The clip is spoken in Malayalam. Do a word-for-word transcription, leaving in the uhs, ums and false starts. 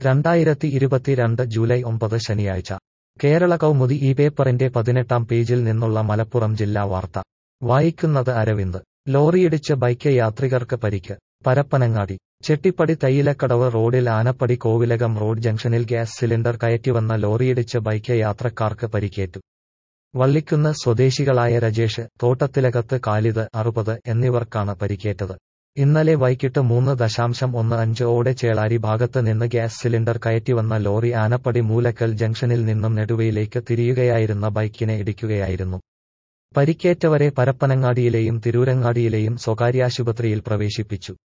രണ്ടായിരത്തി ഇരുപത്തിരണ്ട് ജൂലൈ ഒമ്പത് ശനിയാഴ്ച കേരള കൗമുദി ഈ പേപ്പറിന്റെ പതിനെട്ടാം പേജിൽ നിന്നുള്ള മലപ്പുറം ജില്ലാ വാർത്ത വായിക്കുന്നത് അരവിന്ദ്. ലോറിയിടിച്ച് ബൈക്ക് യാത്രികർക്ക് പരിക്ക്. പരപ്പനങ്ങാടി ചെട്ടിപ്പടി തയ്യിലക്കടവ് റോഡിൽ ആനപ്പടി കോവിലകം റോഡ് ജംഗ്ഷനിൽ ഗ്യാസ് സിലിണ്ടർ കയറ്റിവന്ന ലോറിയിടിച്ച് ബൈക്ക് യാത്രക്കാർക്ക് പരിക്കേറ്റു. വള്ളിക്കുന്ന് സ്വദേശികളായ രജേഷ്, തോട്ടത്തിലകത്ത് ഖാലിദ് അറുപത് എന്നിവർക്കാണ് പരിക്കേറ്റത്. ഇന്നലെ വൈകിട്ട് മൂന്ന് ദശാംശം ഒന്ന് അഞ്ച് ഓടെ ചേളാരി ഭാഗത്ത് നിന്ന് ഗ്യാസ് സിലിണ്ടർ കയറ്റിവന്ന ലോറി ആനപ്പടി മൂലക്കൽ ജംഗ്ഷനിൽ നിന്നും നെടുവയിലേക്ക് തിരിയുകയായിരുന്ന ബൈക്കിനെ ഇടിക്കുകയായിരുന്നു. പരിക്കേറ്റവരെ പരപ്പനങ്ങാടിയിലെയും തിരൂരങ്ങാടിയിലെയും സ്വകാര്യാശുപത്രിയിൽ പ്രവേശിപ്പിച്ചു.